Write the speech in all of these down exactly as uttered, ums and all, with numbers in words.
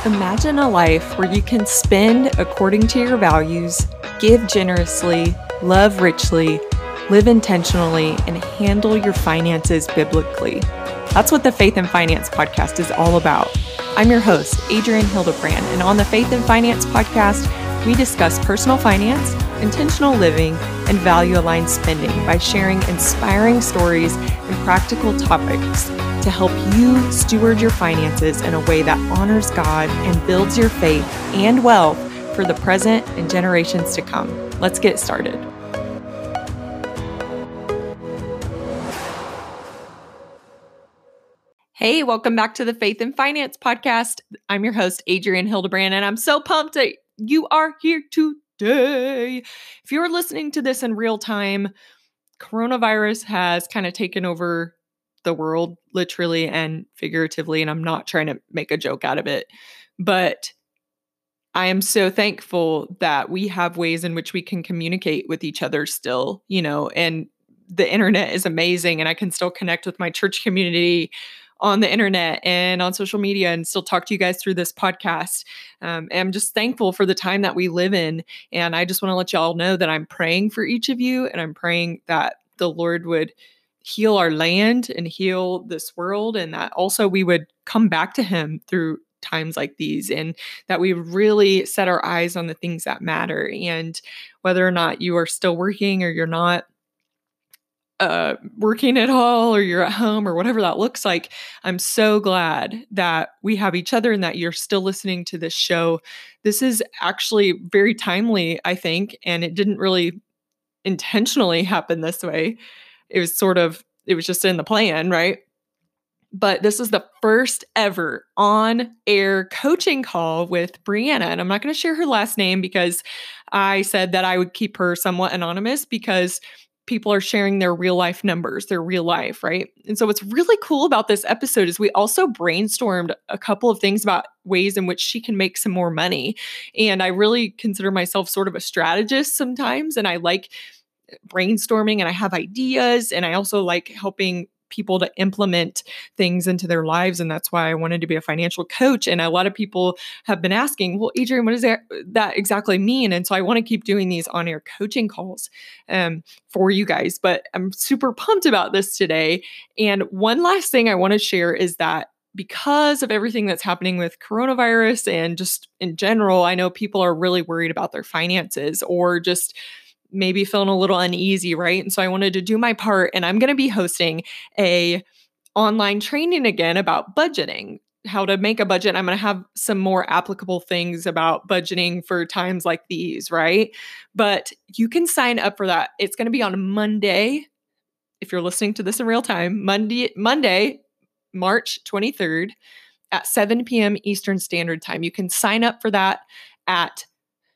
Imagine a life where you can spend according to your values, give generously, love richly, live intentionally, and handle your finances biblically. That's what the Faith and Finance podcast is all about. I'm your host, Adrienne Hildebrand, and on the Faith and Finance podcast, we discuss personal finance, intentional living, and value-aligned spending by sharing inspiring stories and practical topics to help you steward your finances in a way that honors God and builds your faith and wealth for the present and generations to come. Let's get started. Hey, welcome back to the Faith and Finance podcast. I'm your host, Adrienne Hildebrand, and I'm so pumped that you are here today. If you're listening to this in real time, coronavirus has kind of taken over the world, literally and figuratively, and I'm not trying to make a joke out of it, but I am so thankful that we have ways in which we can communicate with each other still, you know, and the internet is amazing, and I can still connect with my church community on the internet and on social media and still talk to you guys through this podcast. Um, and I'm just thankful for the time that we live in. And I just want to let y'all know that I'm praying for each of you, and I'm praying that the Lord would heal our land and heal this world, and that also we would come back to him through times like these, and that we really set our eyes on the things that matter. And whether or not you are still working or you're not uh, working at all, or you're at home, or whatever that looks like, I'm so glad that we have each other and that you're still listening to this show. This is actually very timely, I think, and it didn't really intentionally happen this way. It was sort of, it was just in the plan, right? But this is the first ever on-air coaching call with Brianna. And I'm not going to share her last name because I said that I would keep her somewhat anonymous because people are sharing their real life numbers, their real life, right? And so what's really cool about this episode is we also brainstormed a couple of things about ways in which she can make some more money. And I really consider myself sort of a strategist sometimes. And I like brainstorming, and I have ideas, and I also like helping people to implement things into their lives. And that's why I wanted to be a financial coach. And a lot of people have been asking, well, Adrienne, what does that, that exactly mean? And so I want to keep doing these on-air coaching calls um, for you guys. But I'm super pumped about this today. And one last thing I want to share is that because of everything that's happening with coronavirus and just in general, I know people are really worried about their finances, or just maybe feeling a little uneasy, right? And so I wanted to do my part, and I'm going to be hosting a online training again about budgeting, how to make a budget. I'm going to have some more applicable things about budgeting for times like these, right? But you can sign up for that. It's going to be on Monday. If you're listening to this in real time, Monday, Monday, March twenty-third at seven p.m. Eastern Standard Time. You can sign up for that at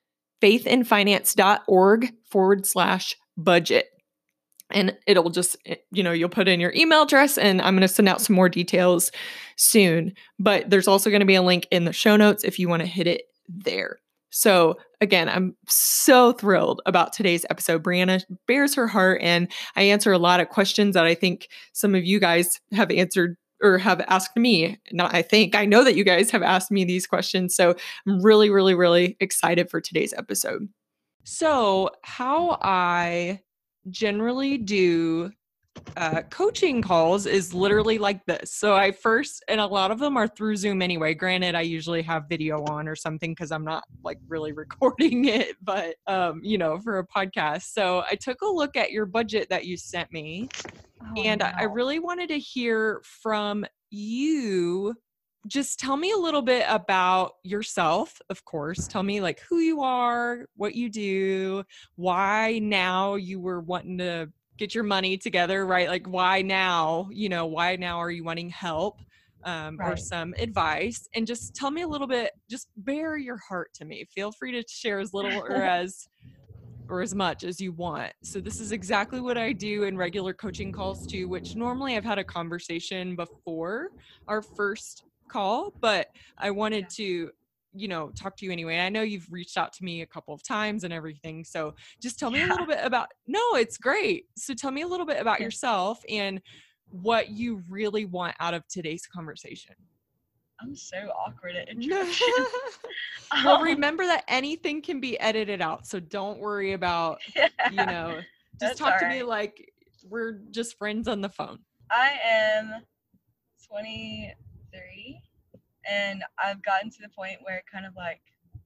faithandfinance.org forward slash budget. And it'll just, you know, you'll put in your email address, and I'm going to send out some more details soon. But there's also going to be a link in the show notes if you want to hit it there. So again, I'm so thrilled about today's episode. Brianna bears her heart, and I answer a lot of questions that I think some of you guys have answered or have asked me. Not, I think, I know that you guys have asked me these questions. So I'm really, really, really excited for today's episode. So how I generally do uh, coaching calls is literally like this. So I first, and a lot of them are through Zoom anyway. Granted, I usually have video on or something because I'm not like really recording it, but um, you know, for a podcast. So I took a look at your budget that you sent me. Oh, and no. I really wanted to hear from you. Just tell me a little bit about yourself, of course. Tell me like who you are, what you do, why now you were wanting to get your money together, right? Like why now, you know, why now are you wanting help um, right. or some advice? And just tell me a little bit, just bare your heart to me. Feel free to share as little or as or as much as you want. So this is exactly what I do in regular coaching calls too, which normally I've had a conversation before our first call, but I wanted to, you know, talk to you anyway. I know you've reached out to me a couple of times and everything. So just tell me yeah. a little bit about, no, it's great. So tell me a little bit about yourself and what you really want out of today's conversation. I'm so awkward at introductions. Well, um, remember that anything can be edited out. So don't worry about, yeah, you know, just that's talk all to me right. like we're just friends on the phone. I am twenty-three, and I've gotten to the point where kind of like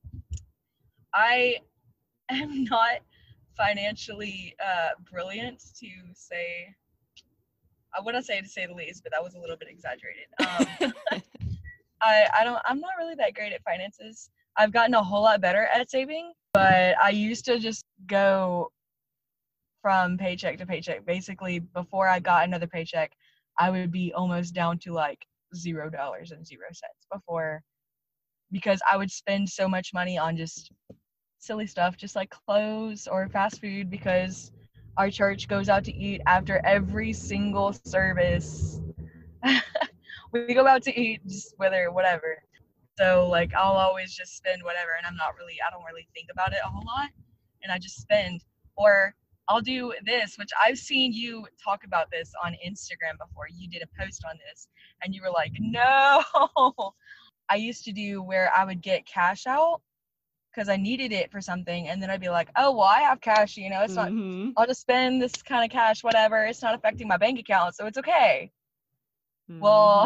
I am not financially uh, brilliant to say. I wouldn't say to say the least, but that was a little bit exaggerated. Um, I I don't I'm not really that great at finances. I've gotten a whole lot better at saving, but I used to just go from paycheck to paycheck. Basically, before I got another paycheck, I would be almost down to like zero dollars and zero cents before, because I would spend so much money on just silly stuff, just like clothes or fast food, because our church goes out to eat after every single service. We go out to eat, just whether whatever. So like I'll always just spend whatever, and I'm not really I don't really think about it a whole lot, and I just spend. Or I'll do this, which I've seen you talk about this on Instagram before. You did a post on this, and you were like, no. I used to do where I would get cash out because I needed it for something, and then I'd be like, oh well, I have cash, you know, it's not. Mm-hmm. I'll just spend this kind of cash, whatever. It's not affecting my bank account, so it's okay. Mm-hmm. Well,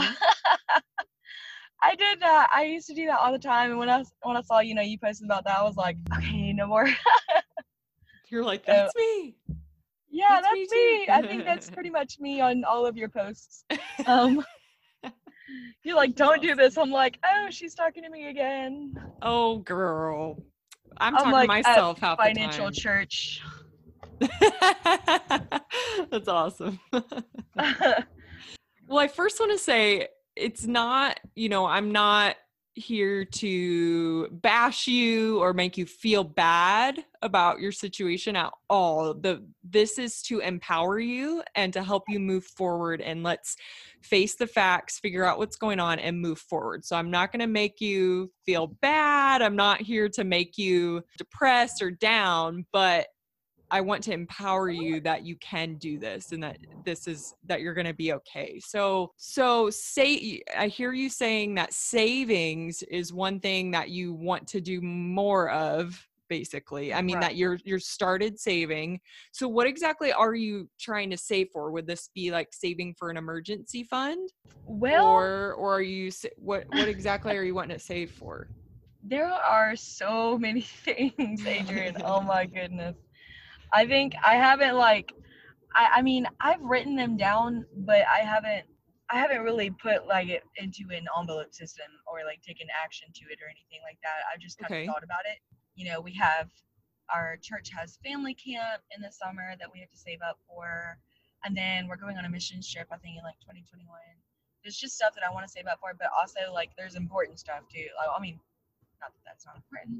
I did that. I used to do that all the time. And when I was, when I saw, you know, you posted about that, I was like, okay, no more. You're like, So, that's me. yeah, That's that's me me. too. I think that's pretty much me on all of your posts. Um, you're like, don't do this. I'm like, oh, she's talking to me again. Oh, girl. I'm I'm talking to like at myself half the financial time. church. That's awesome. Well, I first want to say it's not, you know, I'm not here to bash you or make you feel bad about your situation at all. The this is to empower you and to help you move forward, and let's face the facts, figure out what's going on and move forward. So I'm not going to make you feel bad. I'm not here to make you depressed or down, but I want to empower you that you can do this and that this is that you're going to be okay. So so say I hear you saying that savings is one thing that you want to do more of, basically. I mean, Right. that you're you're started saving. So what exactly are you trying to save for? Would this be like saving for an emergency fund? Well, Or or are you what what exactly are you wanting to save for? there are so many things, Adrian. Oh my goodness. I think I haven't like I, I mean I've written them down, but I haven't I haven't really put like it into an envelope system or like taken action to it or anything like that. I've just kind of Okay. thought about it. You know, we have our church has family camp in the summer that we have to save up for, and then we're going on a mission trip I think in like twenty twenty-one. There's just stuff that I want to save up for, but also like there's important stuff too. Like, I mean, not that that's not important,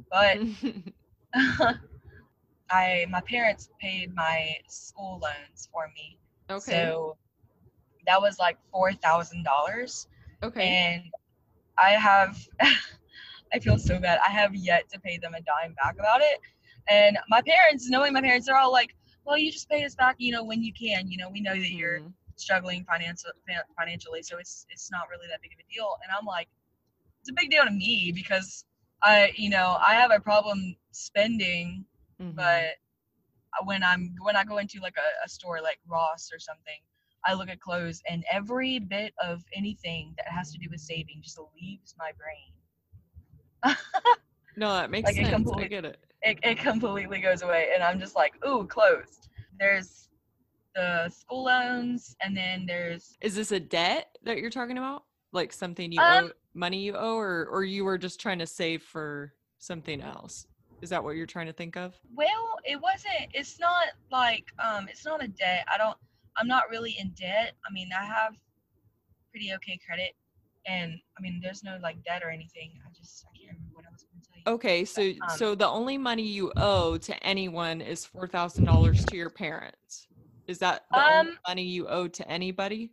but I my parents paid my school loans for me. Okay. So that was like four thousand dollars. Okay. And I have I feel so bad. I have yet to pay them a dime back about it. And my parents, knowing my parents, they're all like, well, you just pay us back, you know, when you can. You know, we know that you're Mhm. struggling financial, financially, so it's it's not really that big of a deal. And I'm like, it's a big deal to me because I, you know, I have a problem spending, Mhm. but when I'm when I go into like a, a store like Ross or something, I look at clothes and every bit of anything that has to do with saving just leaves my brain. No, that makes Like it sense. I completely get it. it, it completely goes away, and I'm just like, ooh, clothes. There's the school loans, and then there's Is this a debt that you're talking about? Like something you um owe, money you owe, or or you were just trying to save for something else? Is that what you're trying to think of? well, it wasn't. It's not like um it's not a debt. I don't. I'm not really in debt. I mean, I have pretty okay credit, and I mean, there's no like debt or anything. I just I can't remember what I was going to tell you. Okay, so But, um, so the only money you owe to anyone is four thousand dollars to your parents. Is that the only um, money you owe to anybody?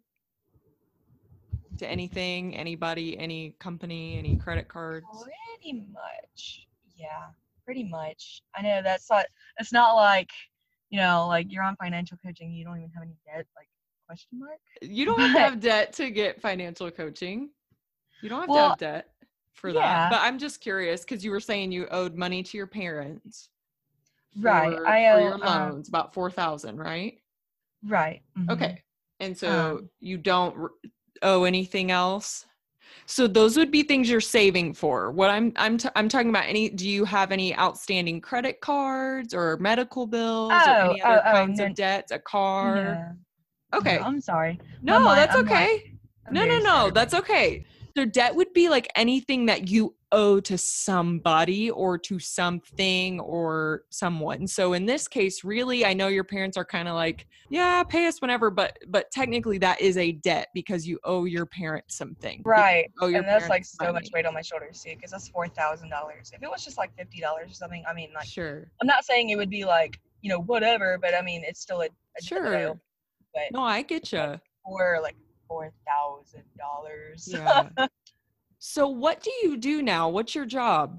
To anything, anybody, any company, any credit cards? pretty much, yeah, pretty much. I know that's not. It's not like, you know, like you're on financial coaching, you don't even have any debt, like question mark. You don't have to But have debt to get financial coaching. You don't have to Well, have debt for that. yeah, But I'm just curious because you were saying you owed money to your parents right. for I for owe, your um, loans, about four thousand, right? right. hmm Okay. And so Um, you don't r- owe anything else? So those would be things you're saving for. What I'm I'm t- I'm talking about any do you have any outstanding credit cards or medical bills or oh, any oh, other oh, kinds no, of debts, a car? no, no. Okay. I'm sorry. No, My mind. that's I'm like, okay. I'm No, no, very no, scatterbrained. that's okay. So debt would be like anything that you owe to somebody or to something or someone. So in this case, really, I know your parents are kind of like, yeah, pay us whenever, but but technically that is a debt because you owe your parents something. You Right. owe your And that's like parents so much money. weight on my shoulders too, because that's four thousand dollars. If it was just like fifty dollars or something, I mean, like, Sure. I'm not saying it would be like, you know, whatever, but I mean, it's still a, a debt that I owe. Sure. But No, I get like you. for like four thousand dollars. Yeah. So what do you do now? What's your job?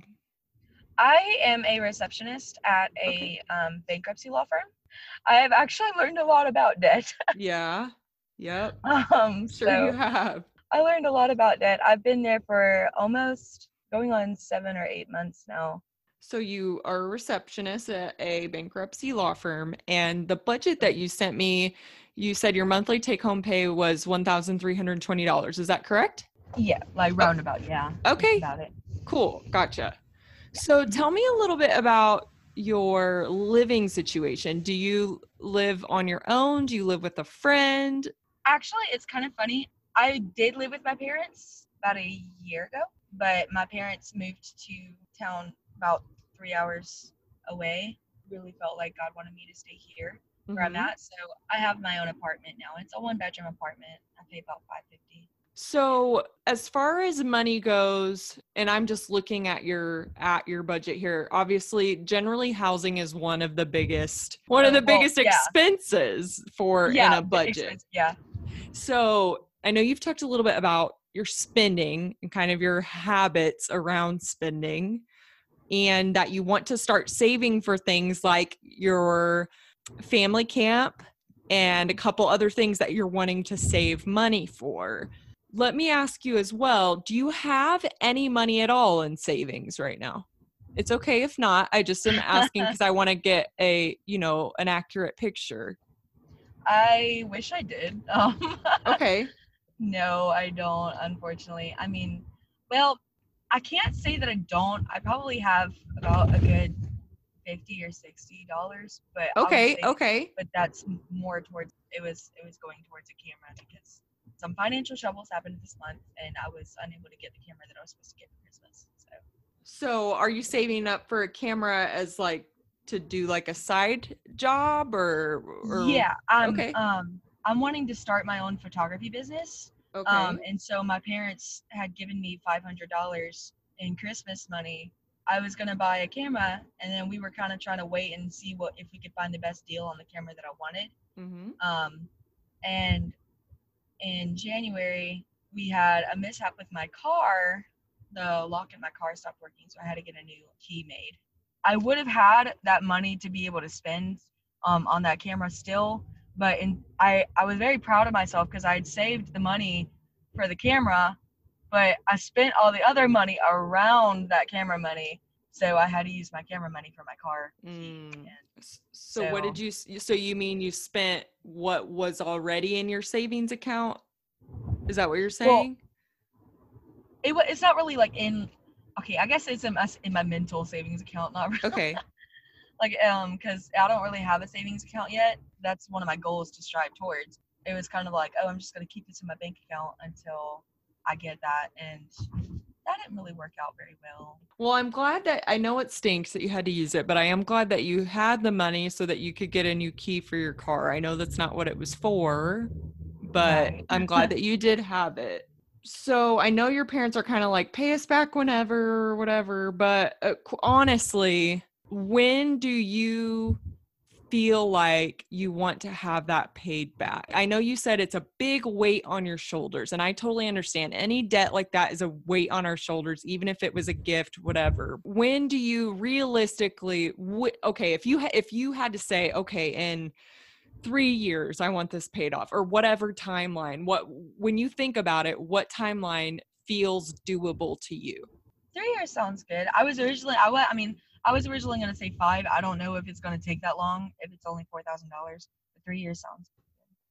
I am a receptionist at Okay. a um, bankruptcy law firm. I have actually learned a lot about debt. Yeah. Yep. um, Sure you so have. I learned a lot about debt. I've been there for almost going on seven or eight months now. So you are a receptionist at a bankruptcy law firm, and the budget that you sent me, you said your monthly take-home pay was one thousand three hundred twenty dollars. Is that correct? Yeah, like Oh, roundabout. Yeah, that's okay, about it. cool. Gotcha. So Mhm. tell me a little bit about your living situation. Do you live on your own? Do you live with a friend? Actually, it's kind of funny. I did live with my parents about a year ago, but my parents moved to town about three hours away. Really felt like God wanted me to stay here where I'm Mm-hmm. at, so I have my own apartment now. It's a one bedroom apartment. I pay about five fifty. So as far as money goes, and I'm just looking at your at your budget here, obviously generally housing is one of the biggest one of Oh the well, biggest yeah, expenses for in yeah, a the budget. expense, yeah. So I know you've talked a little bit about your spending and kind of your habits around spending, and that you want to start saving for things like your family camp and a couple other things that you're wanting to save money for. Let me ask you as well, do you have any money at all in savings right now? It's okay if not. I just am asking because I want to get a, you know, an accurate picture. I wish I did. Um, Okay. no, I don't, unfortunately. I mean, well, I can't say that I don't. I probably have about a good fifty or sixty dollars, but Okay. obviously, Okay. but that's m- more towards it was it was going towards a camera because some financial troubles happened this month, and I was unable to get the camera that I was supposed to get for Christmas. So So are you saving up for a camera as like to do like a side job or or yeah, I'm okay. um I'm wanting to start my own photography business. Um, Okay. and so my parents had given me five hundred dollars in Christmas money. I was gonna buy a camera, and then we were kind of trying to wait and see what if we could find the best deal on the camera that I wanted. Mhm. Um, and in January, we had a mishap with my car. The lock in my car stopped working, so I had to get a new key made. I would have had that money to be able to spend um, on that camera still, but in, I, I was very proud of myself because I had saved the money for the camera, but I spent all the other money around that camera money, so I had to use my camera money for my car key. Mm. And S- So what so did you s- so you mean you spent what was already in your savings account? Is that what you're well, saying? it wa- it's not really like in okay, I guess it's in my, in my mental savings account, not really Okay. like um because I don't really have a savings account yet. That's one of my goals to strive towards. It was kind of like, oh, I'm just gonna keep this in my bank account until I get that, and that didn't really work out very well. Well, I'm glad that I know it stinks that you had to use it, but I am glad that you had the money so that you could get a new key for your car. I know that's not what it was for, but Right. I'm glad that you did have it. So I know your parents are kind of like, pay us back whenever or whatever, but uh, qu- honestly, when do you feel like you want to have that paid back? I know you said it's a big weight on your shoulders, and I totally understand. Any debt like that is a weight on our shoulders, even if it was a gift, whatever. When do you realistically, w- okay, if you ha- if you had to say, okay, in three years, I want this paid off, or whatever timeline, what when you think about it, what timeline feels doable to you? Three years sounds good. I was originally, I, wa- I mean, I was originally going to say five. I don't know if it's going to take that long, if it's only four thousand dollars. But three years sounds good.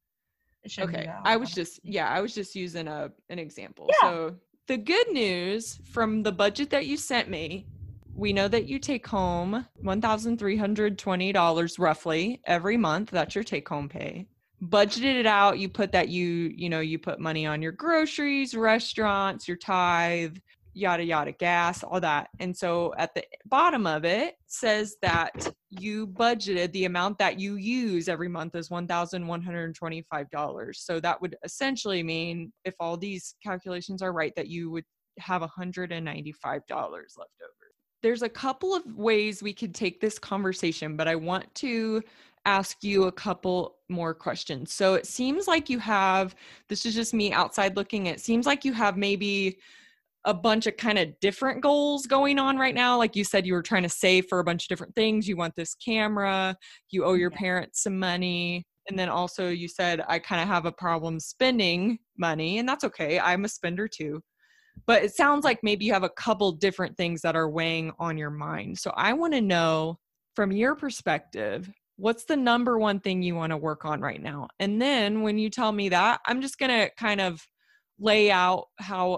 It shouldn't be Okay. that I hard, was just, honestly. yeah, I was just using a an example. Yeah. So the good news from the budget that you sent me, we know that you take home one thousand three hundred twenty dollars roughly every month. That's your take home pay. Budgeted it out. You put that you, you know, you put money on your groceries, restaurants, your tithe, yada, yada, gas, all that. And so at the bottom of it says that you budgeted the amount that you use every month is one thousand one hundred twenty-five dollars. So that would essentially mean, if all these calculations are right, that you would have one hundred ninety-five dollars left over. There's a couple of ways we could take this conversation, but I want to ask you a couple more questions. So it seems like you have, this is just me outside looking, it seems like you have maybe a bunch of kind of different goals going on right now. Like you said, you were trying to save for a bunch of different things. You want this camera, you owe your Yeah. parents some money. And then also you said, I kind of have a problem spending money, and that's okay. I'm a spender too. But it sounds like maybe you have a couple different things that are weighing on your mind. So I want to know, from your perspective, what's the number one thing you want to work on right now? And then when you tell me that, I'm just going to kind of lay out how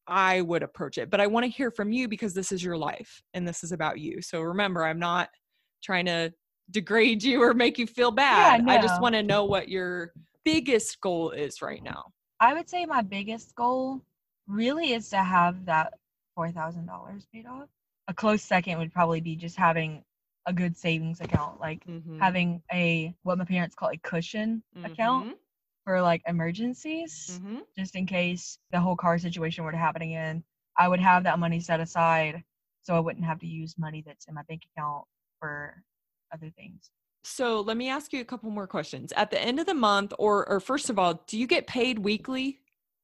I would approach it. But I want to hear from you because this is your life and this is about you. So remember, I'm not trying to degrade you or make you feel bad. Yeah, no. I just want to know what your biggest goal is right now. I would say my biggest goal really is to have that four thousand dollars paid off. A close second would probably be just having a good savings account, like Mm-hmm. having a, what my parents call a cushion account for like emergencies, Mm-hmm. just in case the whole car situation were to happen again. I would have that money set aside so I wouldn't have to use money that's in my bank account for other things. So let me ask you a couple more questions. At the end of the month, or or first of all, do you get paid weekly?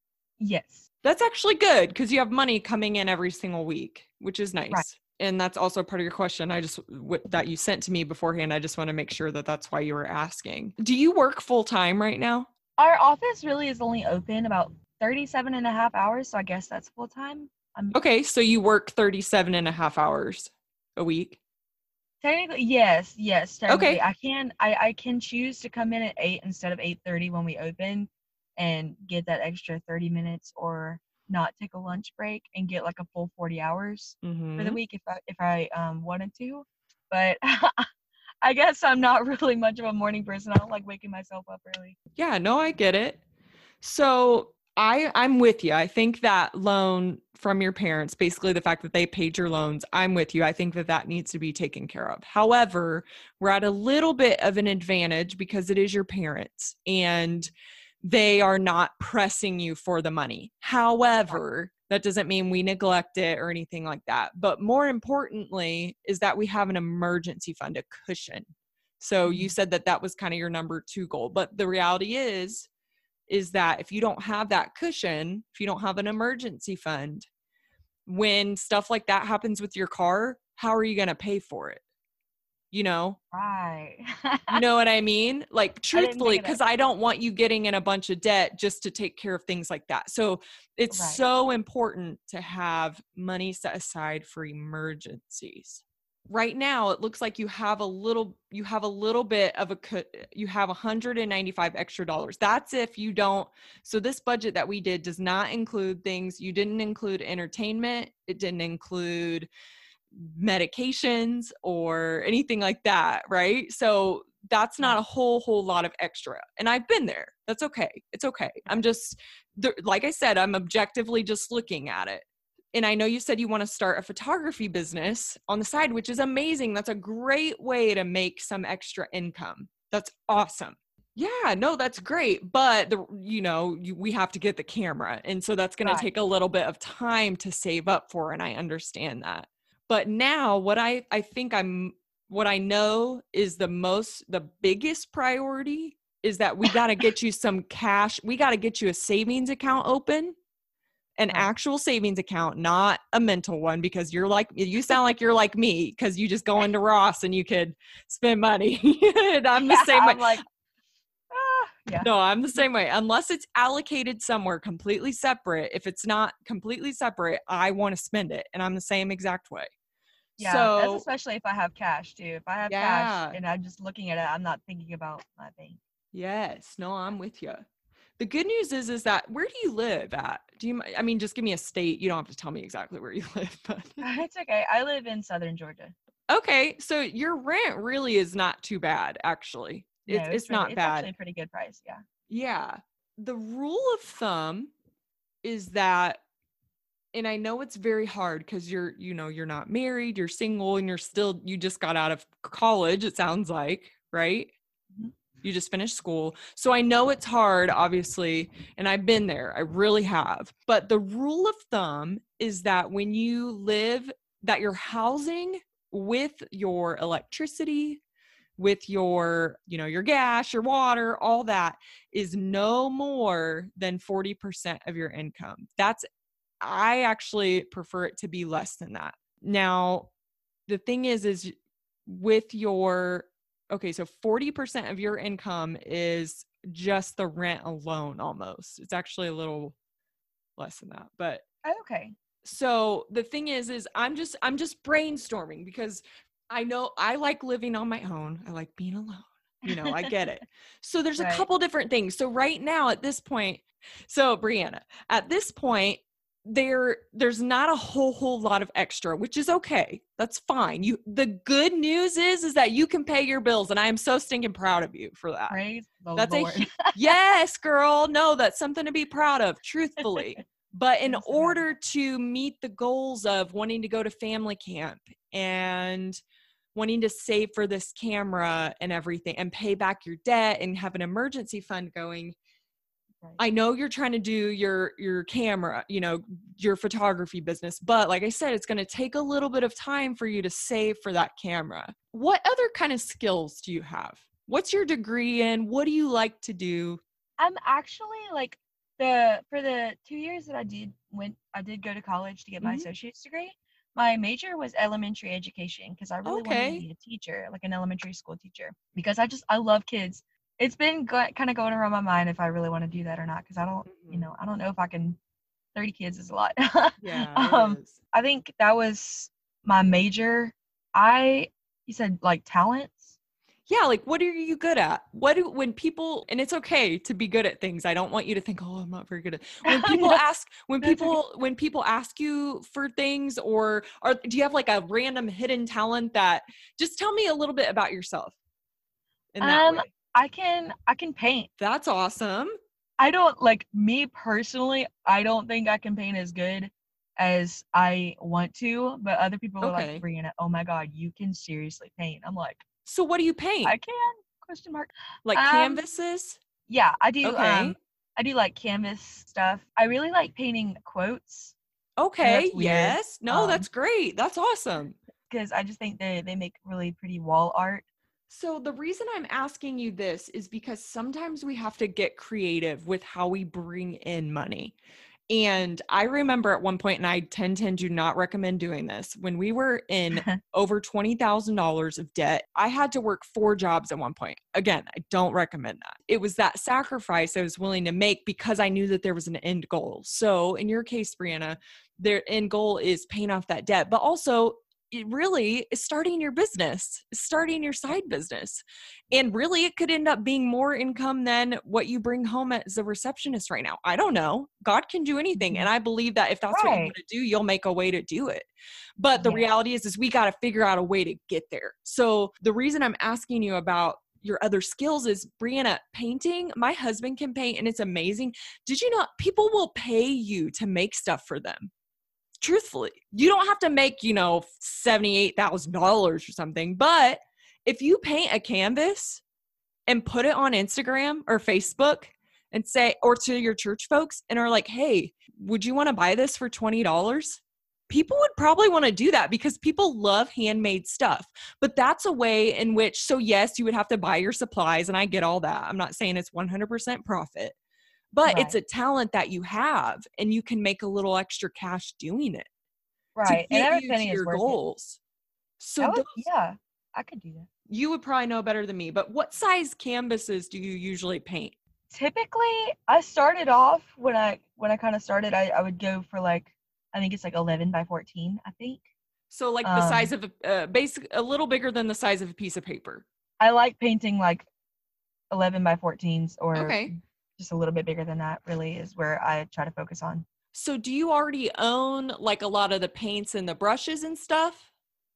Yes. That's actually good because you have money coming in every single week, which is nice. Right. And that's also part of your question. I just, w- that you sent to me beforehand. I just want to make sure that that's why you were asking. Do you work full time right now? Our office really is only open about thirty-seven and a half hours. So I guess that's full time. I'm Okay. So you work thirty-seven and a half hours a week. Technically, yes, yes. Technically, Okay. I can I, I can choose to come in at eight instead of eight thirty when we open, and get that extra thirty minutes, or not take a lunch break and get like a full forty hours Mm-hmm. for the week if I if I um wanted to. But I guess I'm not really much of a morning person. I don't like waking myself up early. Yeah, no, I get it. So I, I'm with you. I think that loan from your parents, basically the fact that they paid your loans, I'm with you. I think that that needs to be taken care of. However, we're at a little bit of an advantage because it is your parents and they are not pressing you for the money. However, that doesn't mean we neglect it or anything like that. But more importantly is that we have an emergency fund, a cushion. So you said that that was kind of your number two goal. But the reality is, is that if you don't have that cushion, if you don't have an emergency fund, when stuff like that happens with your car, how are you going to pay for it? You know? Right. You know what I mean? Like, I didn't truthfully, think of because that. I don't want you getting in a bunch of debt just to take care of things like that. So it's Right. so important to have money set aside for emergencies. Right now, it looks like you have a little, you have a little bit of a, you have one hundred ninety-five extra dollars. That's if you don't, so this budget that we did does not include things, you didn't include entertainment. It didn't include medications or anything like that, right? So that's not a whole, whole lot of extra. And I've been there. That's okay. It's okay. I'm just, like I said, I'm objectively just looking at it. And I know you said you want to start a photography business on the side, which is amazing. That's a great way to make some extra income. That's awesome. Yeah, no, that's great. But the, you know, you, we have to get the camera. And so that's going Right. to take a little bit of time to save up for. And I understand that. But now what I, I think I'm, what I know is the most, the biggest priority is that we got to get you some cash. We got to get you a savings account open, an Right. actual savings account, not a mental one, because you're like, you sound like you're like me, because you just go into Ross and you could spend money. And I'm the Yeah, same way. I'm like, ah, Yeah. No, I'm the same way. Unless it's allocated somewhere completely separate, if it's not completely separate, I want to spend it. And I'm the same exact way. Yeah, that's So, especially if I have cash too. If I have cash yeah. and I'm just looking at it, I'm not thinking about my bank. Yes. No, I'm with you. The good news is, is that where do you live at? Do you, I mean, just give me a state. You don't have to tell me exactly where you live, but It's okay. I live in southern Georgia. okay. So your rent really is not too bad, actually. No, It's, it's it's really, not it's bad. actually a pretty good price. Yeah. Yeah. The rule of thumb is that, and I know it's very hard because you're, you know, you're not married, you're single, and you're still, you just got out of college, it sounds like, right? Mm-hmm. You just finished school. So I know it's hard, obviously, and I've been there. I really have. But the rule of thumb is that when you live, that your housing with your electricity, with your, you know, your gas, your water, all that is no more than forty percent of your income. That's, I actually prefer it to be less than that. Now, the thing is, is with your, okay, so forty percent of your income is just the rent alone almost. It's actually a little less than that, but Oh, okay. so the thing is, is I'm just, I'm just brainstorming because I know I like living on my own. I like being alone. You know, I get it. So there's a Right. couple different things. So right now at this point, so Brianna, at this point, there there's not a whole whole lot of extra, which is okay. That's fine. You the good news is is that you can pay your bills, and I am so stinking proud of you for that. Praise the That's Lord. a yes, girl. No, that's something to be proud of, truthfully. But in I'm so order happy. to meet the goals of wanting to go to family camp and wanting to save for this camera and everything and pay back your debt and have an emergency fund going, Right. I know you're trying to do your your camera, you know, your photography business, but like I said, it's going to take a little bit of time for you to save for that camera. What other kind of skills do you have? What's your degree in? What do you like to do? I'm actually like the for the two years that I did went I did go to college to get my Mhm. associate's degree. My major was elementary education because I really wanted to Okay. be a teacher, like an elementary school teacher, because I just I love kids. It's been go- kind of going around my mind if I really want to do that or not because I don't, you Mhm. know, I don't know if I can. thirty kids is a lot. Yeah, it um, is. I think that was my major. I you said like talents. Yeah, like what are you good at? What do when people, and it's okay to be good at things. I don't want you to think, "Oh, I'm not very good at." When people No, ask when that's okay. people when people ask you for things, or or do you have like a random hidden talent that, just tell me a little bit about yourself in that Um, way. I can I can paint. That's awesome. I don't like me personally, I don't think I can paint as good as I want to, but other people are like, Okay. Brianna, oh my God, you can seriously paint. I'm like, So what do you paint? I can? Question mark. Like Um, canvases? yeah, I do um Okay. I do like canvas stuff. I really like painting quotes. I know Okay. that's weird. Yes. No, Um, that's great. That's awesome. because I just think they they make really pretty wall art. So the reason I'm asking you this is because sometimes we have to get creative with how we bring in money. And I remember at one point, and I ten ten do not recommend doing this, when we were in over twenty thousand dollars of debt, I had to work four jobs at one point. Again, I don't recommend that. It was that sacrifice I was willing to make because I knew that there was an end goal. So in your case, Brianna, their end goal is paying off that debt, but also it really is starting your business, starting your side business. And really, it could end up being more income than what you bring home as a receptionist right now. I don't know. God can do anything. And Mhm. I believe that if that's what you Right. want to do, you'll make a way to do it. But the Yeah. reality is, is we got to figure out a way to get there. So the reason I'm asking you about your other skills is, Brianna, painting, my husband can paint and it's amazing. Did you know people will pay you to make stuff for them? Truthfully, you don't have to make, you know, seventy-eight thousand dollars or something. But if you paint a canvas and put it on Instagram or Facebook and say, or to your church folks and are like, hey, would you want to buy this for twenty dollars? People would probably want to do that because people love handmade stuff. But that's a way in which, so yes, you would have to buy your supplies. And I get all that. I'm not saying it's one hundred percent profit. But it's Right. a talent that you have, and you can make a little extra cash doing it to Right. And get every you penny to is your worth it. goals. So That was those, yeah, I could do that. you would probably know better than me, but what size canvases do you usually paint? typically I started off when I when I kind of started, I, I would go for like, I think it's like eleven by fourteen, I think. So like the size Um, of a, uh, basic, a little bigger than the size of a piece of paper. I like painting like eleven by fourteens or Okay. just a little bit bigger than that really is where I try to focus on. So do you already own like a lot of the paints and the brushes and stuff?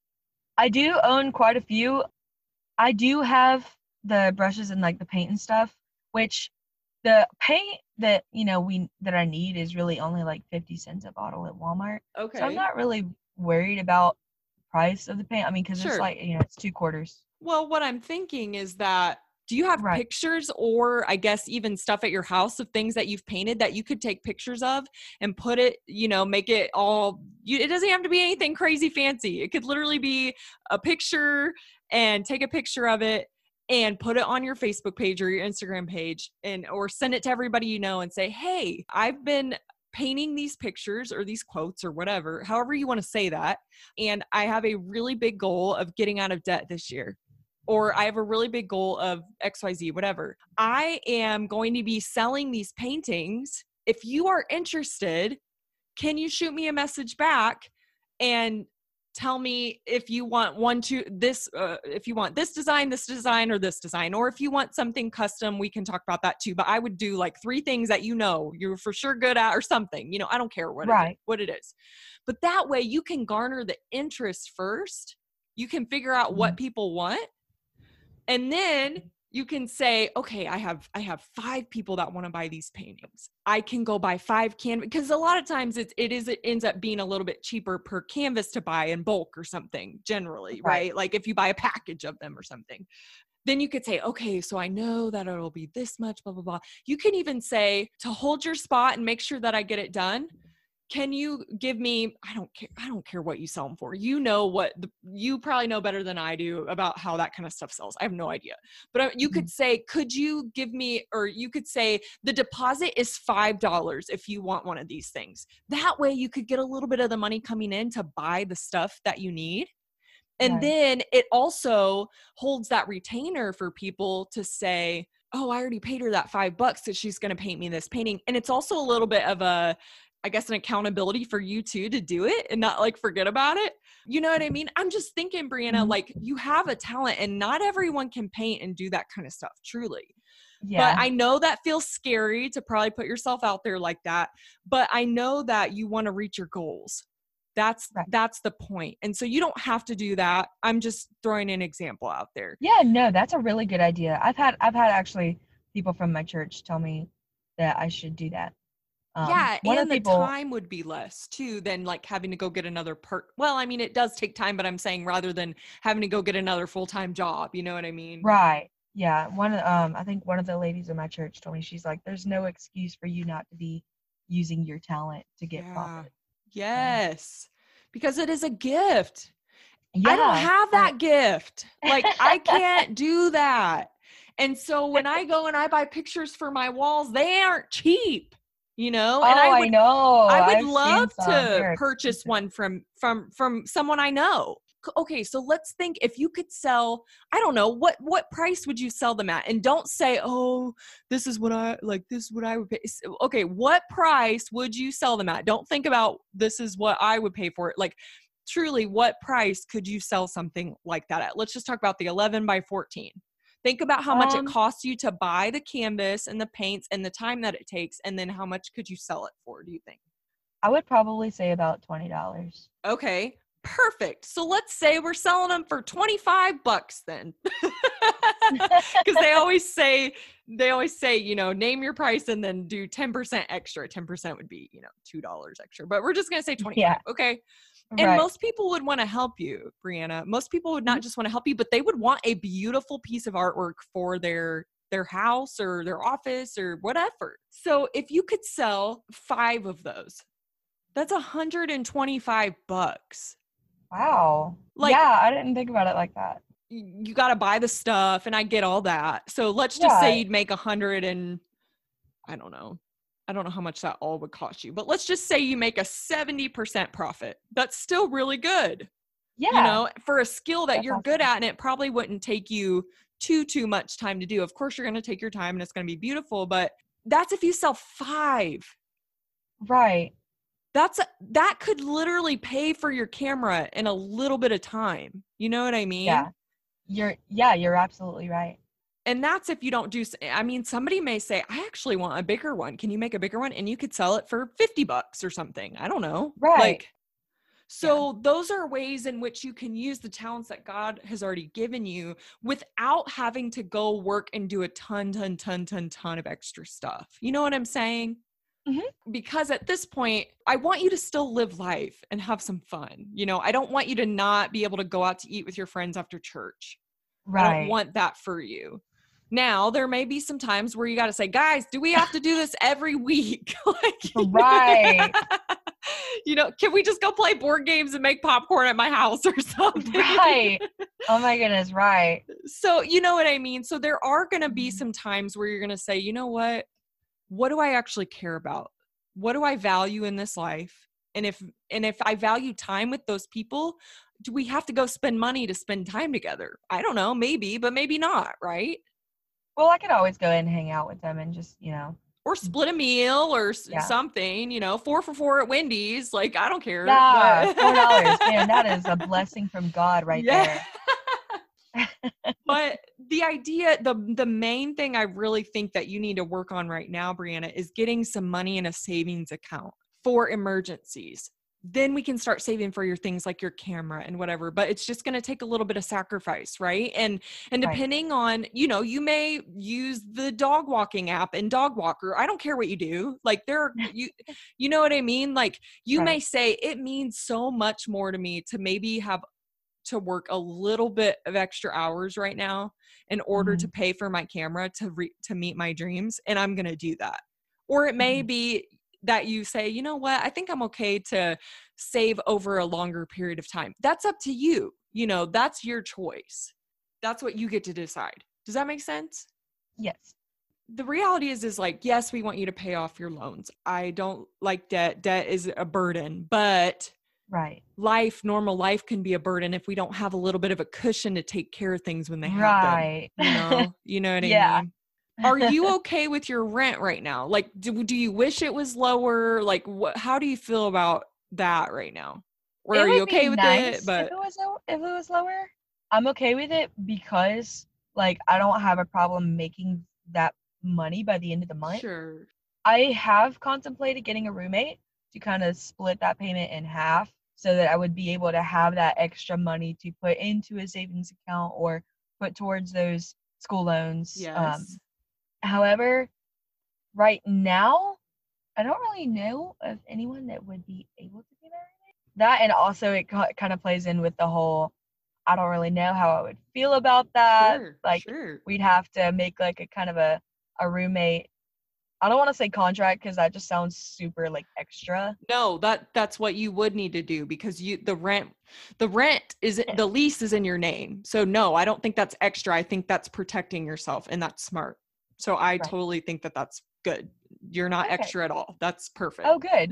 I do own quite a few. I do have the brushes and like the paint and stuff, which the paint that, you know, we that I need is really only like fifty cents a bottle at Walmart. So I'm Okay. not really worried about price of the paint. I mean, because it's Sure. like, you know, it's two quarters. Well, what I'm thinking is that do you have Right. pictures or I guess even stuff at your house of things that you've painted that you could take pictures of and put it, you know, make it all, you, it doesn't have to be anything crazy fancy. It could literally be a picture and take a picture of it and put it on your Facebook page or your Instagram page and or send it to everybody you know and say, "Hey, I've been painting these pictures or these quotes or whatever, however you want to say that, and I have a really big goal of getting out of debt this year." Or I have a really big goal of X Y Z, whatever. I am going to be selling these paintings. If you are interested, can you shoot me a message back and tell me if you want one to this, uh, if you want this design, this design, or this design, or if you want something custom, we can talk about that too. But I would do like three things that you know you're for sure good at or something. You know, I don't care what it, Right. what it is. But that way you can garner the interest first. You can figure out what Mhm. people want. And then you can say, okay, I have I have five people that want to buy these paintings. I can go buy five canvas because a lot of times it it is it ends up being a little bit cheaper per canvas to buy in bulk or something generally, Right. right? Like if you buy a package of them or something. Then you could say, okay, so I know that it'll be this much, blah, blah, blah. You can even say to hold your spot and make sure that I get it done. Can you give me, I don't care, I don't care what you sell them for. You know what, the, you probably know better than I do about how that kind of stuff sells. I have no idea. But you Mhm. could say, could you give me, or you could say the deposit is five dollars if you want one of these things. That way you could get a little bit of the money coming in to buy the stuff that you need. And Right. then it also holds that retainer for people to say, oh, I already paid her that five bucks that she's going to paint me this painting. And it's also a little bit of a, I guess, an accountability for you too to do it and not like forget about it. You know what I mean? I'm just thinking, Brianna, Mhm. like you have a talent and not everyone can paint and do that kind of stuff, truly. But Yeah. I know that feels scary to probably put yourself out there like that. But I know that you want to reach your goals. That's Right. that's the point. And so you don't have to do that. I'm just throwing an example out there. Yeah, no, that's a really good idea. I've had I've had actually people from my church tell me that I should do that. Um, Yeah, one of and the the people, time would be less too than like having to go get another part. Well, I mean, it does take time, but I'm saying rather than having to go get another full-time job, you know what I mean? right? Yeah, one of- um, I think one of the ladies in my church told me she's like, "There's no excuse for you not to be using your talent to get Yeah. profit." So, Yes. Because it is a gift. I don't yeah, have I, that gift. Like I can't do that. And so when I go and I buy pictures for my walls, they aren't cheap, you know? And oh, I I would know. I would I've love seen some. to They're purchase expensive. one from from from someone I know. C- Okay, so let's think if you could sell, I don't know, what what price would you sell them at? And don't say, "Oh, this is what I like this is what I would pay." S- Okay, what price would you sell them at? Don't think about this is what I would pay for it. Like truly, what price could you sell something like that at? Let's just talk about the eleven by fourteen. Think about how much it Um, costs you to buy the canvas and the paints and the time that it takes, and then how much could you sell it for, do you think? I would probably say about twenty dollars. Okay, perfect. So let's say we're selling them for twenty-five bucks then. Because they always say, they always say, you know, name your price and then do ten percent extra. ten percent would be, you know, two dollars extra, but we're just going to say twenty-five. Yeah, Okay. And right. most people would want to help you, Brianna. Most people would Mhm. not just want to help you, but they would want a beautiful piece of artwork for their their house or their office or whatever. So if you could sell five of those, that's one hundred twenty-five bucks. Wow. Like Yeah, I didn't think about it like that. y- you got to buy the stuff and I get all that. So let's just say Right. you'd make a hundred and I don't know. I don't know how much that all would cost you, but let's just say you make a seventy percent profit. That's still really good. You Yeah, know, for a skill that that's you're good awesome. at, and it probably wouldn't take you too, too much time to do. Of course, you're going to take your time and it's going to be beautiful, but that's if you sell five. Right. That's, a, that could literally pay for your camera in a little bit of time. You know what I mean? Yeah. You're, yeah, you're absolutely right. And that's if you don't do, I mean, somebody may say, I actually want a bigger one. Can you make a bigger one? And you could sell it for fifty bucks or something. I don't know. Right. Like, so yeah. Those are ways in which you can use the talents that God has already given you without having to go work and do a ton, ton, ton, ton, ton of extra stuff. You know what I'm saying? Mm-hmm. Because at this point, I want you to still live life and have some fun. You know, I don't want you to not be able to go out to eat with your friends after church. Right. I don't want that for you. Now, there may be some times where you got to say, guys, do we have to do this every week? Like, right. You know, can we just go play board games and make popcorn at my house or something? Right. Oh my goodness. Right. So, you know what I mean? So there are going to be some times where you're going to say, you know what? What do I actually care about? What do I value in this life? And if, and if I value time with those people, do we have to go spend money to spend time together? I don't know, maybe, but maybe not. Right. Well, I could always go and hang out with them and just, you know. Or split a meal or yeah. something, you know, four for four at Wendy's. Like, I don't care. Yeah, but... four dollars. Man, that is a blessing from God right yeah. there. But the idea, the the main thing I really think that you need to work on right now, Brianna, is getting some money in a savings account for emergencies. Then we can start saving for your things like your camera and whatever, but it's just going to take a little bit of sacrifice. Right. And, and depending right. on, you know, you may use the dog walking app and Dog Walker. I don't care what you do. Like there are, you, you know what I mean? Like you right. may say it means so much more to me to maybe have to work a little bit of extra hours right now in order mm-hmm. to pay for my camera to re- to meet my dreams. And I'm going to do that. Or it may mm-hmm. be that you say, you know what, I think I'm okay to save over a longer period of time. That's up to you. You know, that's your choice. That's what you get to decide. Does that make sense? Yes. The reality is, is like, yes, we want you to pay off your loans. I don't like debt. Debt is a burden, but right. life, normal life can be a burden if we don't have a little bit of a cushion to take care of things when they happen. Right. You know, you know what yeah. I mean? Are you okay with your rent right now? Like, do, do you wish it was lower? Like, what, how do you feel about that right now? Or it are you okay be with nice it? But if it was, if it was lower, I'm okay with it because like, I don't have a problem making that money by the end of the month. Sure. I have contemplated getting a roommate to kind of split that payment in half so that I would be able to have that extra money to put into a savings account or put towards those school loans. Yes. Um, However, right now, I don't really know of anyone that would be able to be that. That and also it ca- kind of plays in with the whole, I don't really know how I would feel about that. Sure, like sure. We'd have to make like a kind of a, a roommate. I don't want to say contract because that just sounds super like extra. No, that that's what you would need to do because you the rent the rent is the lease is in your name. So no, I don't think that's extra. I think that's protecting yourself and that's smart. So I right. totally think that that's good. You're not okay. extra at all. That's perfect. Oh, good.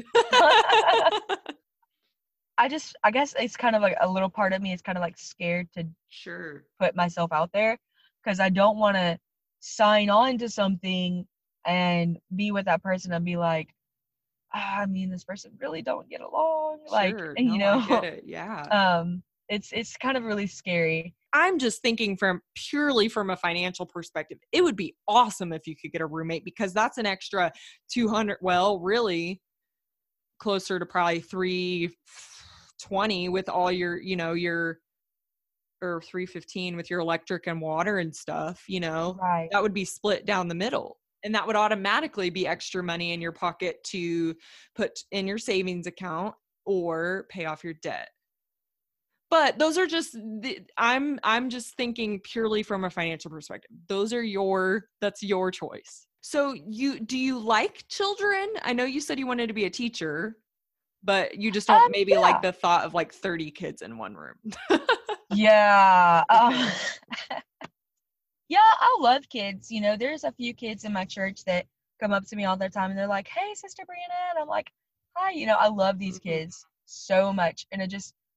I just, I guess it's kind of like a little part of me is kind of like scared to sure put myself out there because I don't want to sign on to something and be with that person and be like, ah, I mean, this person really don't get along. Sure. Like, no, you know, I get it. Yeah. Um, it's, it's kind of really scary. I'm just thinking from purely from a financial perspective, it would be awesome if you could get a roommate because that's an extra two hundred, well, really closer to probably three twenty with all your, you know, your, or three fifteen with your electric and water and stuff, you know, right. that would be split down the middle. And that would automatically be extra money in your pocket to put in your savings account or pay off your debt. But those are just, the, I'm, I'm just thinking purely from a financial perspective. Those are your, that's your choice. So you, do you like children? I know you said you wanted to be a teacher, but you just don't um, maybe yeah. like the thought of like thirty kids in one room. yeah. Um, yeah, I love kids. You know, there's a few kids in my church that come up to me all the time and they're like, hey, Sister Brianna. And I'm like, hi, you know, I love these kids so much. And it just,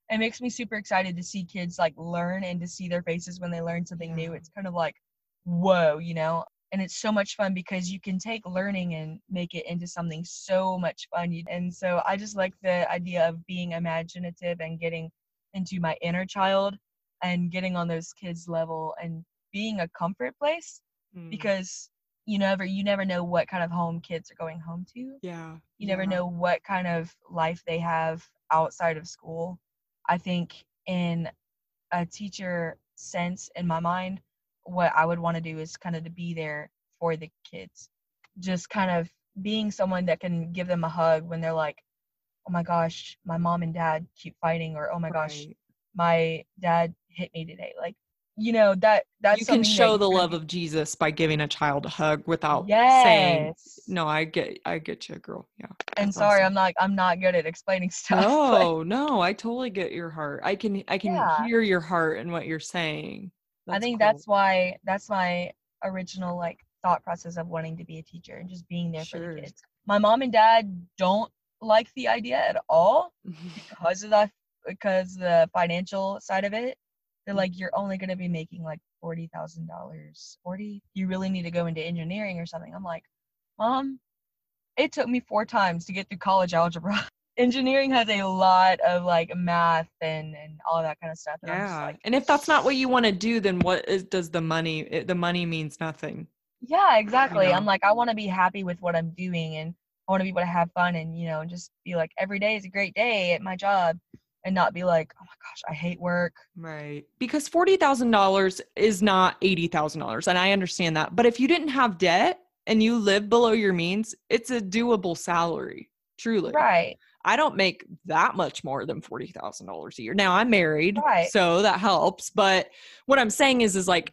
it makes me super excited to see kids like learn and to see their faces when they learn something Yeah. new. It's kind of like, whoa, you know? And it's so much fun because you can take learning and make it into something so much fun. You- And so I just like the idea of being imaginative and getting into my inner child and getting on those kids' level and being a comfort place Mm. because you never you never know what kind of home kids are going home to. Yeah. You never yeah. know what kind of life they have outside of school. I think in a teacher sense, in my mind, what I would want to do is kind of to be there for the kids. Just kind of being someone that can give them a hug when they're like, oh my gosh, my mom and dad keep fighting, or oh my gosh, Right. my dad hit me today. Like, you know, that that's You can something that show you the really- love of Jesus by giving a child a hug without saying, Yes. no, I get, I get you, girl. Yeah. And that's sorry, awesome. I'm not I'm not good at explaining stuff. but No, no, I totally get your heart. I can, I can Yeah. hear your heart and what you're saying. I That's think cool. that's why that's my original like thought process of wanting to be a teacher and just being there for Sure. the kids. My mom and dad don't like the idea at all because of that because the financial side of it. They're like, you're only gonna be making like forty thousand dollars. Forty? You really need to go into engineering or something. I'm like, Mom, it took me four times to get through college algebra. Engineering has a lot of like math and and all that kind of stuff. And I'm just Yeah. like, And if that's not what you want to do, then what is, does the money, it, the money means nothing. yeah, exactly. know? I'm like, I want to be happy with what I'm doing and I want to be able to have fun and, you know, just be like, every day is a great day at my job and not be like, oh my gosh, I hate work. Right. Because forty thousand dollars is not eighty thousand dollars. And I understand that. But if you didn't have debt and you live below your means, it's a doable salary. Truly. Right. I don't make that much more than forty thousand dollars a year. Now I'm married, Right. so that helps. But what I'm saying is, is like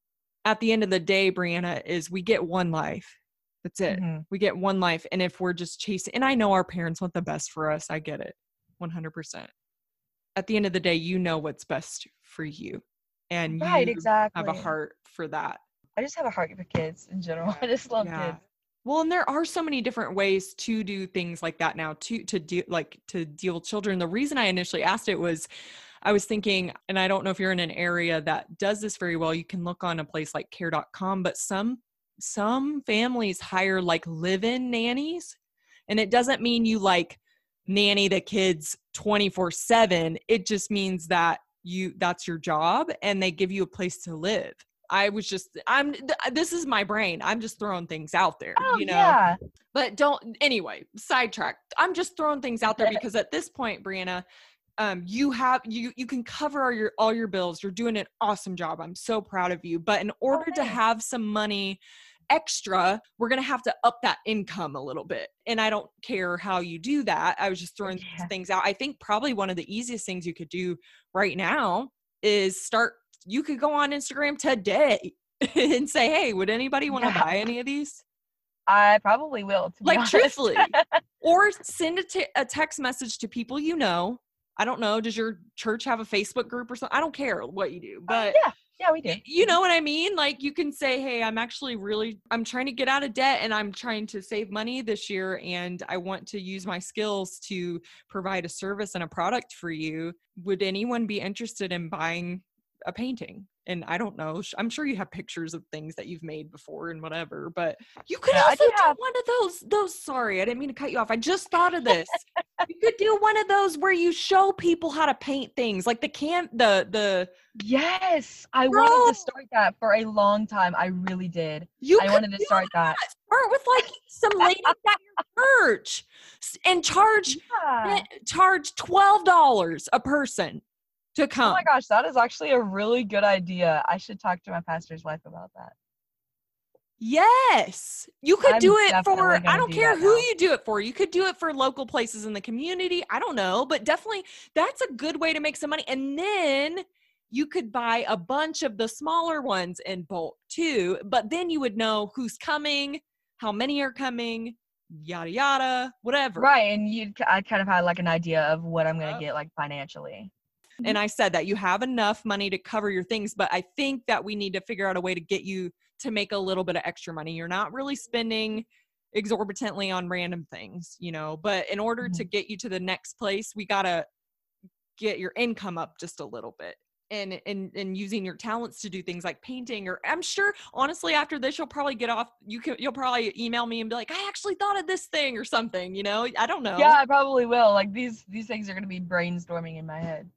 at the end of the day, Brianna, is we get one life. That's it. Mhm. We get one life. And if we're just chasing, and I know our parents want the best for us. I get it. one hundred percent. At the end of the day, you know what's best for you. And Right, you exactly. have a heart for that. I just have a heart for kids in general. I just love Yeah. kids. Well, and there are so many different ways to do things like that now, to to do like to deal with children. The reason I initially asked it was I was thinking, and I don't know if you're in an area that does this very well, you can look on a place like care dot com, but some some families hire like live-in nannies. And it doesn't mean you like nanny the kids twenty-four seven. It just means that you that's your job and they give you a place to live. I was just, I'm, th- this is my brain. I'm just throwing things out there, Oh, you know, yeah. but don't, anyway, sidetrack. I'm just throwing things out there because at this point, Brianna, um, you have, you, you can cover all your, all your bills. You're doing an awesome job. I'm so proud of you. But in order to thanks. have some money extra, we're going to have to up that income a little bit. And I don't care how you do that. I was just throwing Yeah. things out. I think probably one of the easiest things you could do right now is start, you could go on Instagram today and say, hey, would anybody want to Yeah. buy any of these? I probably will, to be Like honest. truthfully, or send a, t- a text message to people you know. I don't know. Does your church have a Facebook group or something? I don't care what you do, but yeah, yeah, we do. y- you know what I mean? Like you can say, hey, I'm actually really, I'm trying to get out of debt and I'm trying to save money this year. And I want to use my skills to provide a service and a product for you. Would anyone be interested in buying a painting? And I don't know, I'm sure you have pictures of things that you've made before and whatever, but you could Yeah, I also do do have- one of those, those, sorry, I didn't mean to cut you off. I just thought of this. You could do one of those where you show people how to paint things like the can, the, the, Yes, I Girl. wanted to start that for a long time. I really did. you I could wanted to do start that. Start with like some ladies at your church s- and charge, Yeah. charge twelve dollars a person to Oh come. my gosh, that is actually a really good idea. I should talk to my pastor's wife about that. Yes. You could I'm do it definitely for, gonna I don't do care that who now. you do it for. You could do it for local places in the community. I don't know, but definitely that's a good way to make some money. And then you could buy a bunch of the smaller ones in bulk too, but then you would know who's coming, how many are coming, yada, yada, whatever. Right, and you, I kind of had like an idea of what I'm gonna Yep. get like financially. And I said that you have enough money to cover your things, but I think that we need to figure out a way to get you to make a little bit of extra money. You're not really spending exorbitantly on random things, you know, but in order to get you to the next place, we got to get your income up just a little bit. And, and and using your talents to do things like painting, or I'm sure honestly after this you'll probably get off you can you'll probably email me and be like, I actually thought of this thing or something, you know. I don't know. Yeah, I probably will. Like these these things are going to be brainstorming in my head.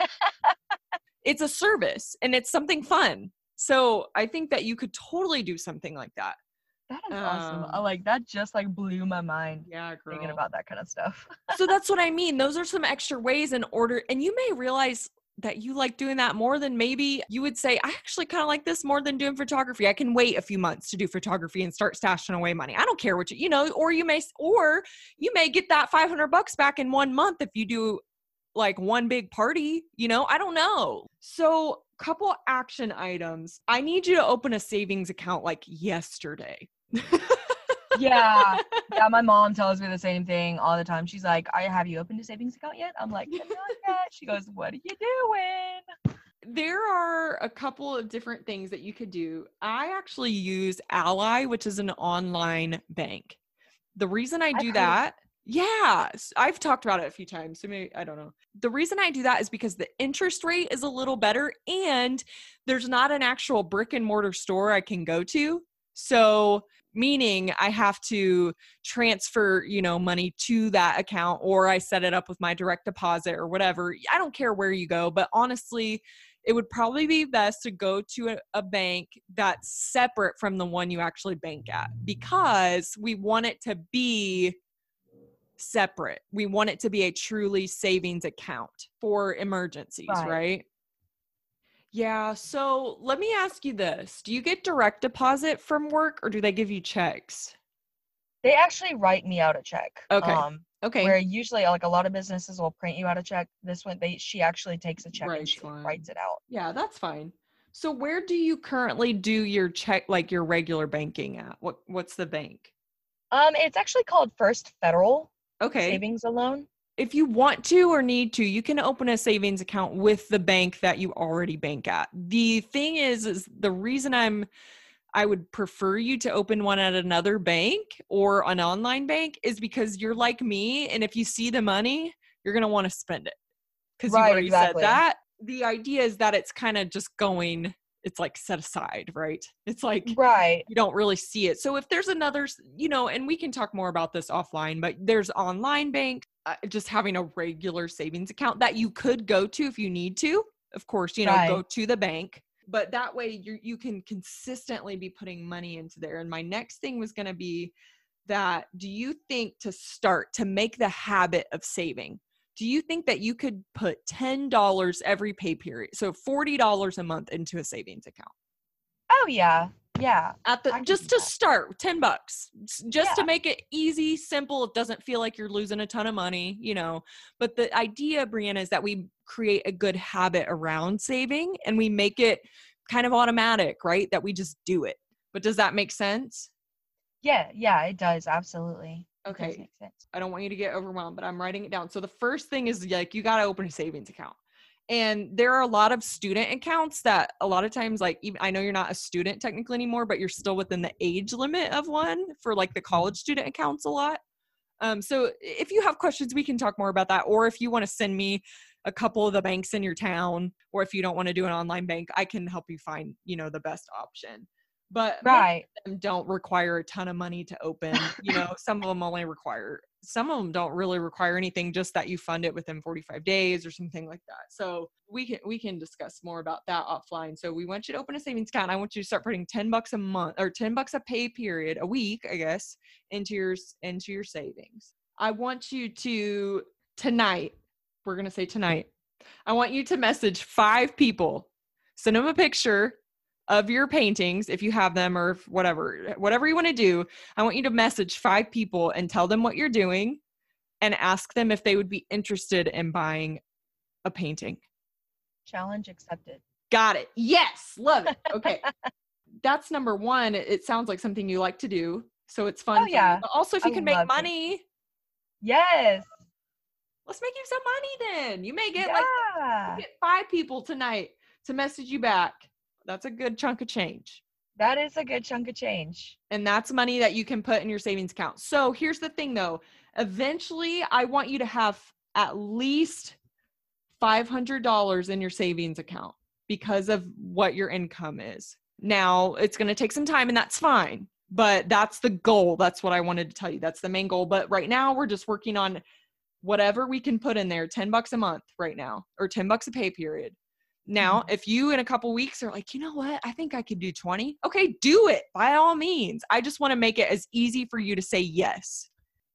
It's a service and it's something fun. So I think that you could totally do something like that. That is Um, awesome. I like that just like blew my mind Yeah, girl. thinking about that kind of stuff. So that's what I mean. Those are some extra ways in order, and you may realize that you like doing that more than maybe you would say, I actually kind of like this more than doing photography. I can wait a few months to do photography and start stashing away money. I don't care what you, you know, or you may, or you may get that five hundred bucks back in one month if you do like one big party, you know, I don't know. So couple action items. I need you to open a savings account like yesterday. Yeah. Yeah, my mom tells me the same thing all the time. She's like, I have you opened a savings account yet? I'm like, not yet. She goes, what are you doing? There are a couple of different things that you could do. I actually use Ally, which is an online bank. The reason I do that, yeah, I've talked about it a few times. So maybe, I don't know. The reason I do that is because the interest rate is a little better and there's not an actual brick and mortar store I can go to. So meaning I have to transfer, you know, money to that account, or I set it up with my direct deposit or whatever. I don't care where you go, but honestly, it would probably be best to go to a, a bank that's separate from the one you actually bank at, because we want it to be separate. We want it to be a truly savings account for emergencies, right? right? Yeah. So let me ask you this. Do you get direct deposit from work or do they give you checks? They actually write me out a check. Okay. Um, okay. Where usually like a lot of businesses will print you out a check. This one, they she actually takes a check Right, and she fine. writes it out. Yeah, that's fine. So where do you currently do your check, like your regular banking at? What What's the bank? Um, it's actually called First Federal Okay. Savings and Loan. If you want to or need to, you can open a savings account with the bank that you already bank at. The thing is, is the reason I'm, I would prefer you to open one at another bank or an online bank is because you're like me. And if you see the money, you're going to want to spend it. Because Right, you've already exactly. said that. The idea is that it's kind of just going, it's like set aside, right? It's like, right. You don't really see it. So if there's another, you know, and we can talk more about this offline, but there's online bank, uh, just having a regular savings account that you could go to if you need to, of course, you know, Right. go to the bank, but that way you you can consistently be putting money into there. And my next thing was going to be that, do you think to start to make the habit of saving, do you think that you could put ten dollars every pay period, so forty dollars a month into a savings account? Oh yeah. Yeah. At the, just to start, ten bucks, just Yeah. to make it easy, simple. It doesn't feel like you're losing a ton of money, you know, but the idea, Brianna, is that we create a good habit around saving and we make it kind of automatic, right? That we just do it. But does that make sense? Yeah. Yeah, it does. Absolutely. It Okay. does make sense. I don't want you to get overwhelmed, but I'm writing it down. So the first thing is like, you got to open a savings account. And there are a lot of student accounts that a lot of times, like, even, I know you're not a student technically anymore, but you're still within the age limit of one for like the college student accounts a lot. Um, so if you have questions, we can talk more about that. Or if you want to send me a couple of the banks in your town, or if you don't want to do an online bank, I can help you find, you know, the best option. But right. most of them don't require a ton of money to open. You know, some of them only require, some of them don't really require anything, just that you fund it within forty-five days or something like that. So we can, we can discuss more about that offline. So we want you to open a savings account. I want you to start putting ten bucks a month or ten bucks a pay period, a week, I guess, into your, into your savings. I want you to tonight, we're going to say tonight, I want you to message five people, send them a picture of your paintings, if you have them, or whatever, whatever you want to do. I want you to message five people and tell them what you're doing and ask them if they would be interested in buying a painting. Challenge accepted. Got it. Yes. Love it. Okay. That's number one. It, it sounds like something you like to do. So it's fun. Oh, yeah. But also, if you I can make love money. It. Yes. Let's make you some money then. You may get yeah. like you get five people tonight to message you back. That's a good chunk of change. That is a good chunk of change. And that's money that you can put in your savings account. So here's the thing though. Eventually, I want you to have at least five hundred dollars in your savings account because of what your income is. Now, it's going to take some time and that's fine, but that's the goal. That's what I wanted to tell you. That's the main goal. But right now we're just working on whatever we can put in there, ten bucks a month right now, or ten bucks a pay period. Now, Mhm. if you in a couple weeks are like, you know what, I think I could do twenty. Okay, do it by all means. I just want to make it as easy for you to say yes.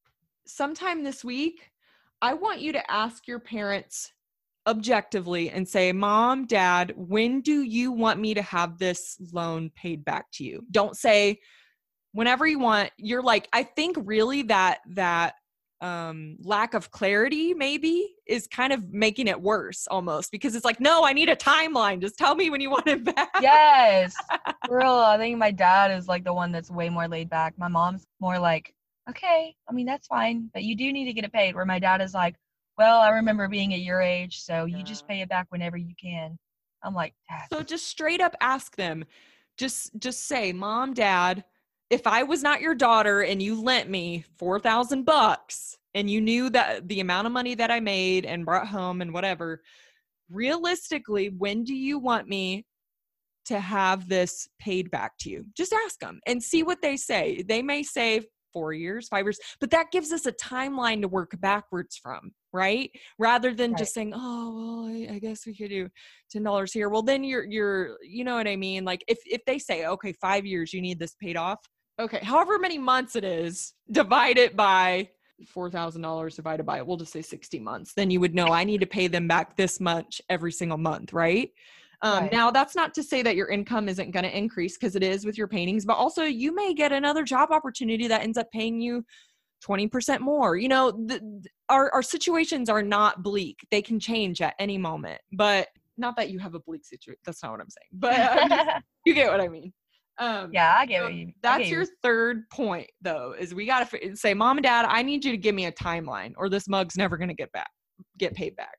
Sometime this week, I want you to ask your parents objectively and say, Mom, Dad, when do you want me to have this loan paid back to you? Don't say whenever you want. You're like, I think really that that um, lack of clarity maybe is kind of making it worse almost, because it's like, no, I need a timeline. Just tell me when you want it back. Yes. For real, I think my dad is like the one that's way more laid back. My mom's more like, okay, I mean, that's fine, but you do need to get it paid. Where my dad is like, well, I remember being at your age, so you Yeah. just pay it back whenever you can. I'm like, Dad. So just straight up ask them, just, just say, Mom, Dad, if I was not your daughter and you lent me four thousand bucks and you knew that the amount of money that I made and brought home and whatever, realistically, when do you want me to have this paid back to you? Just ask them and see what they say. They may say four years, five years, but that gives us a timeline to work backwards from, right? Rather than Right. just saying, oh, well, I, I guess we could do ten dollars here. Well, then you're, you're, you know what I mean? Like if, if they say, okay, five years, you need this paid off. Okay. However many months it is, divide it by four thousand dollars divided by, we'll just say sixty months. Then you would know I need to pay them back this much every single month, right? Um, Right. Now, that's not to say that your income isn't going to increase, because it is with your paintings, but also you may get another job opportunity that ends up paying you twenty percent more. You know, the, our, our situations are not bleak. They can change at any moment, but not that you have a bleak situation. That's not what I'm saying, but I'm just, you get what I mean. Um, Yeah, I get so what you. I that's get your you. third point, though, is we got to say, Mom and Dad, I need you to give me a timeline, or this mug's never going to get back, get paid back.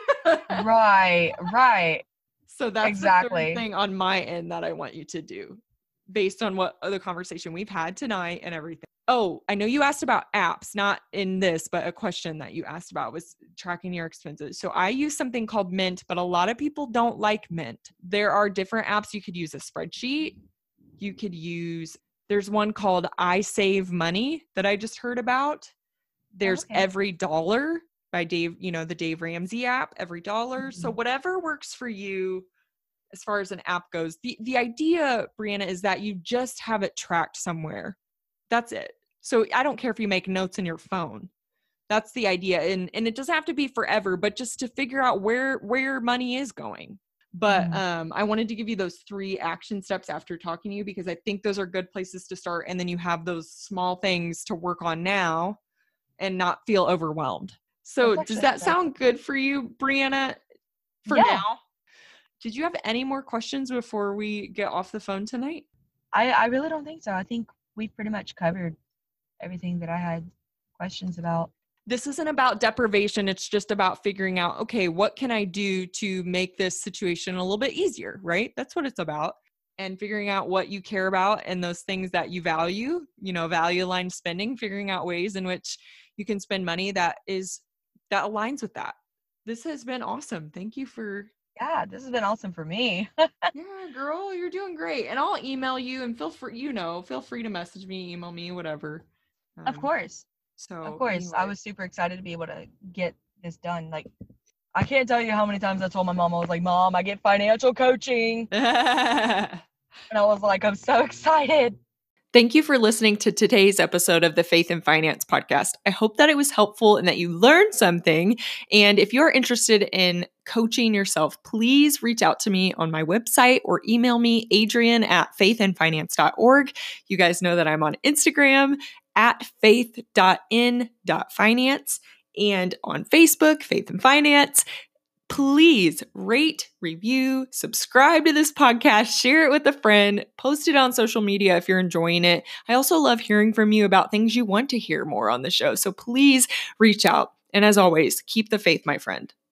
Right. Right. So that's Exactly. the third thing on my end that I want you to do based on what other conversation we've had tonight and everything. Oh, I know you asked about apps, not in this, but a question that you asked about was tracking your expenses. So I use something called Mint, but a lot of people don't like Mint. There are different apps. You could use a spreadsheet. You could use, there's one called I Save Money that I just heard about. There's okay. Every Dollar by Dave, you know, the Dave Ramsey app, Every Dollar. So Mhm. whatever works for you as far as an app goes. The the idea, Brianna, is that you just have it tracked somewhere. That's it. So I don't care if you make notes in your phone. That's the idea. And and it doesn't have to be forever, but just to figure out where where your money is going. But Mhm. um, I wanted to give you those three action steps after talking to you, because I think those are good places to start. And then you have those small things to work on now and not feel overwhelmed. So That's does actually that very sound good for you, Brianna, for Yeah. now? Did you have any more questions before we get off the phone tonight? I, I really don't think so. I think we've pretty much covered everything that I had questions about. This isn't about deprivation. It's just about figuring out, okay, what can I do to make this situation a little bit easier, right? That's what it's about. And figuring out what you care about and those things that you value, you know, value aligned spending, figuring out ways in which you can spend money that is, that aligns with that. This has been awesome. Thank you for Yeah, this has been awesome for me. Yeah, girl, you're doing great. And I'll email you, and feel free, you know, feel free to message me, email me, whatever. Of Um, course. so Of course. I anyway. was super excited to be able to get this done. Like, I can't tell you how many times I told my mom, I was like, Mom, I get financial coaching. And I was like, I'm so excited. Thank you for listening to today's episode of the Faith and Finance podcast. I hope that it was helpful and that you learned something. And if you're interested in coaching yourself, please reach out to me on my website or email me, Adrian at faith and finance dot org. You guys know that I'm on Instagram at faith dot in dot finance and on Facebook, Faith and Finance. Please rate, review, subscribe to this podcast, share it with a friend, post it on social media if you're enjoying it. I also love hearing from you about things you want to hear more on the show. So please reach out. And as always, keep the faith, my friend.